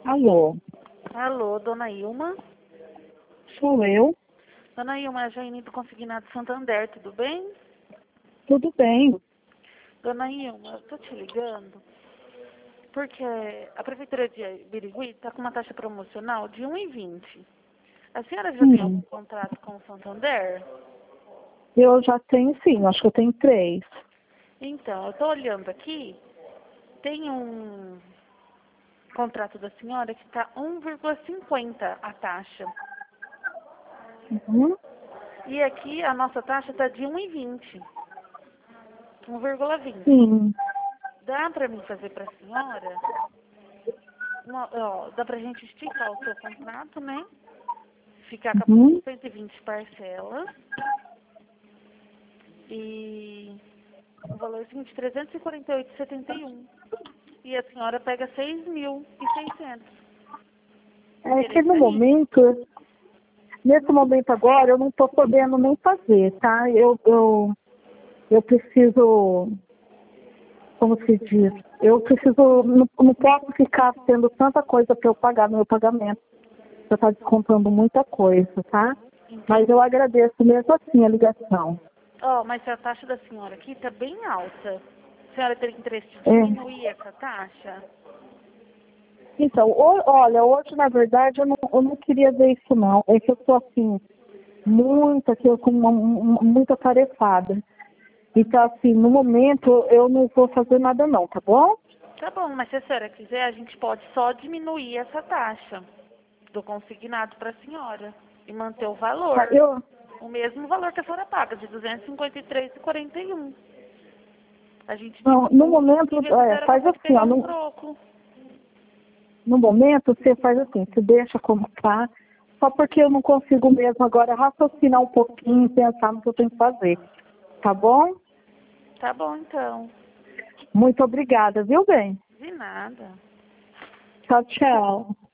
Alô, Alô, dona Ilma? sou eu. Dona Ilma, é a Jaine do Consignado Santander, tudo bem? Tudo bem? Dona Ilma, eu tô te ligando porque a Prefeitura de Birigui está com uma taxa promocional de 1,20. A senhora já tem algum contrato com o Santander? Eu já tenho sim, acho que eu tenho 3. Então, eu tô olhando aqui, tem um contrato da senhora que está 1,50 a taxa. Uhum. E aqui a nossa taxa está de 1,20. 1,20. Sim. Dá para mim fazer para a senhora? Dá pra gente esticar o seu contrato, né? Ficar com Uhum. 120 parcelas. E o valorzinho de 348,71. E a senhora pega 6.600. É que Interessa no aí? momento, nesse momento agora, eu não estou podendo nem fazer, tá? Eu preciso, como se diz, eu preciso, não posso ficar tendo tanta coisa para eu pagar no meu pagamento. Você está descontando muita coisa, tá? Mas eu agradeço mesmo assim a ligação. Mas a taxa da senhora aqui tá bem alta. A senhora tem interesse de É. diminuir essa taxa? Então, olha, hoje na verdade eu não queria ver isso não. É que eu estou assim, com muita tarefada. Então, assim, no momento eu não vou fazer nada não, tá bom? Tá bom, mas se a senhora quiser, a gente pode só diminuir essa taxa do consignado para a senhora e manter o Tá, valor. eu, O mesmo valor que a senhora paga, de 253,41. A gente não, no diminui momento, e a senhora faz consegue assim, ó, pegar um troco. no momento você faz assim, você deixa como tá, só porque eu não consigo mesmo agora raciocinar um pouquinho e pensar no que eu tenho que fazer. Tá bom? Tá bom, então. Muito obrigada, viu, bem? De nada. Tchau, tchau.